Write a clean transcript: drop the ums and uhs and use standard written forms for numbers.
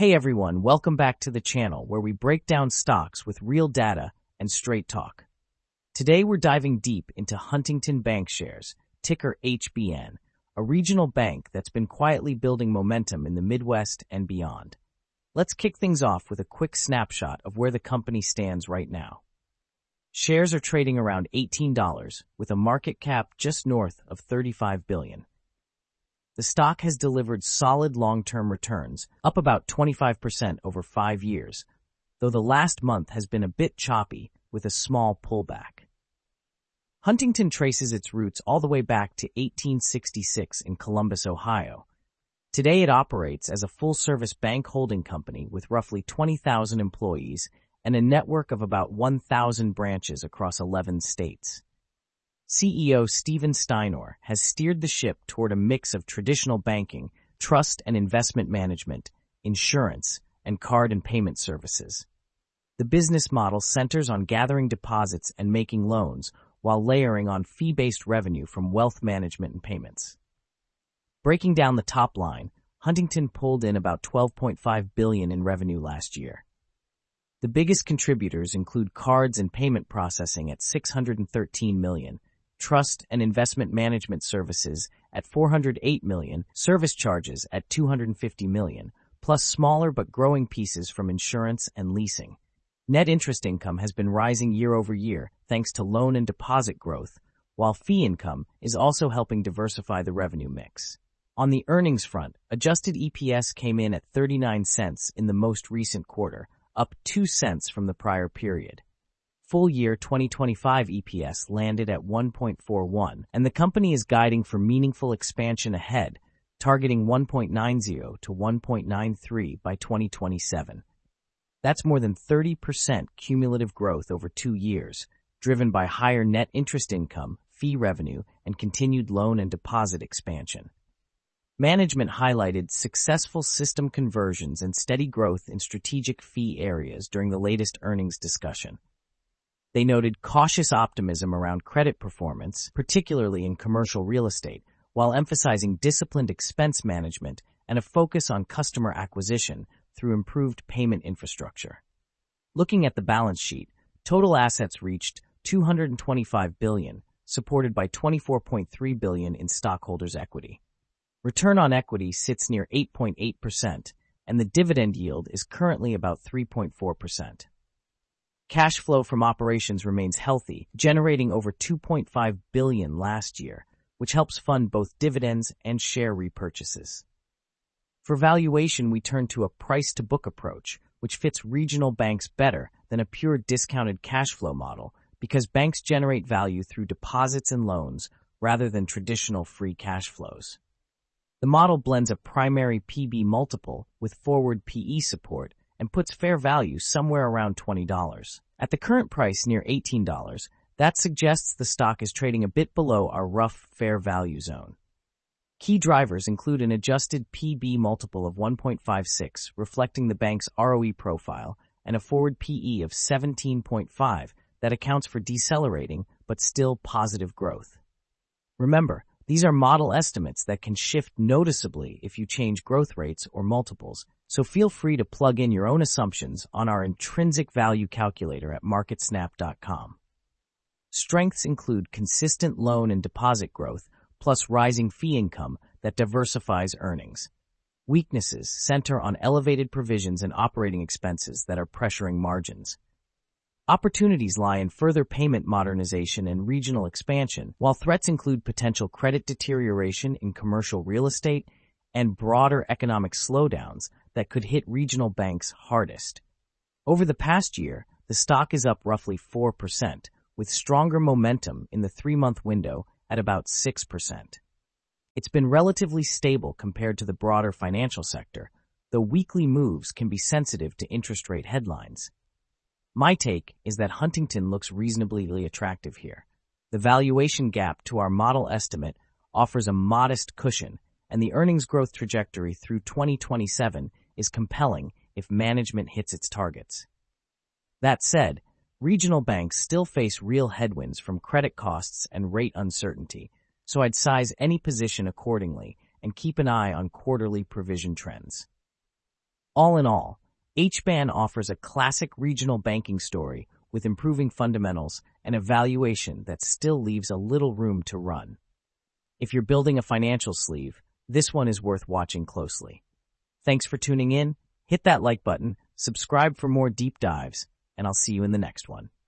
Hey everyone, welcome back to the channel where we break down stocks with real data and straight talk. Today we're diving deep into Huntington Bank shares, ticker HBN, a regional bank that's been quietly building momentum in the Midwest and beyond. Let's kick things off with a quick snapshot of where the company stands right now. Shares are trading around $18 with a market cap just north of $35 billion. The stock has delivered solid long-term returns, up about 25% over 5 years, though the last month has been a bit choppy with a small pullback. Huntington traces its roots all the way back to 1866 in Columbus, Ohio. Today it operates as a full-service bank holding company with roughly 20,000 employees and a network of about 1,000 branches across 11 states. CEO Stephen Steinour has steered the ship toward a mix of traditional banking, trust and investment management, insurance, and card and payment services. The business model centers on gathering deposits and making loans while layering on fee-based revenue from wealth management and payments. Breaking down the top line, Huntington pulled in about $12.5 billion in revenue last year. The biggest contributors include cards and payment processing at $613 million, trust and investment management services at $408 million, service charges at $250 million, plus smaller but growing pieces from insurance and leasing. Net interest income has been rising year over year thanks to loan and deposit growth, while fee income is also helping diversify the revenue mix. On the earnings front, adjusted EPS came in at 39 cents in the most recent quarter, up 2 cents from the prior period. Full year 2025 EPS landed at 1.41, and the company is guiding for meaningful expansion ahead, targeting 1.90 to 1.93 by 2027. That's more than 30% cumulative growth over 2 years, driven by higher net interest income, fee revenue, and continued loan and deposit expansion. Management highlighted successful system conversions and steady growth in strategic fee areas during the latest earnings discussion. They noted cautious optimism around credit performance, particularly in commercial real estate, while emphasizing disciplined expense management and a focus on customer acquisition through improved payment infrastructure. Looking at the balance sheet, total assets reached $225 billion, supported by $24.3 billion in stockholders' equity. Return on equity sits near 8.8%, and the dividend yield is currently about 3.4%. Cash flow from operations remains healthy, generating over $2.5 billion last year, which helps fund both dividends and share repurchases. For valuation, we turn to a price-to-book approach, which fits regional banks better than a pure discounted cash flow model because banks generate value through deposits and loans rather than traditional free cash flows. The model blends a primary PB multiple with forward PE support and puts fair value somewhere around $20. At the current price near $18, that suggests the stock is trading a bit below our rough fair value zone. Key drivers include an adjusted PB multiple of 1.56, reflecting the bank's ROE profile, and a forward PE of 17.5 that accounts for decelerating but still positive growth. Remember, these are model estimates that can shift noticeably if you change growth rates or multiples, so feel free to plug in your own assumptions on our intrinsic value calculator at marketsnap.com. Strengths include consistent loan and deposit growth, plus rising fee income that diversifies earnings. Weaknesses center on elevated provisions and operating expenses that are pressuring margins. Opportunities lie in further payment modernization and regional expansion, while threats include potential credit deterioration in commercial real estate and broader economic slowdowns that could hit regional banks hardest. Over the past year, the stock is up roughly 4%, with stronger momentum in the 3-month window at about 6%. It's been relatively stable compared to the broader financial sector, though weekly moves can be sensitive to interest rate headlines. My take is that Huntington looks reasonably attractive here. The valuation gap to our model estimate offers a modest cushion, and the earnings growth trajectory through 2027 is compelling if management hits its targets. That said, regional banks still face real headwinds from credit costs and rate uncertainty, so I'd size any position accordingly and keep an eye on quarterly provision trends. All in all, HBAN offers a classic regional banking story with improving fundamentals and a valuation that still leaves a little room to run. If you're building a financial sleeve, this one is worth watching closely. Thanks for tuning in. Hit that like button, subscribe for more deep dives, and I'll see you in the next one.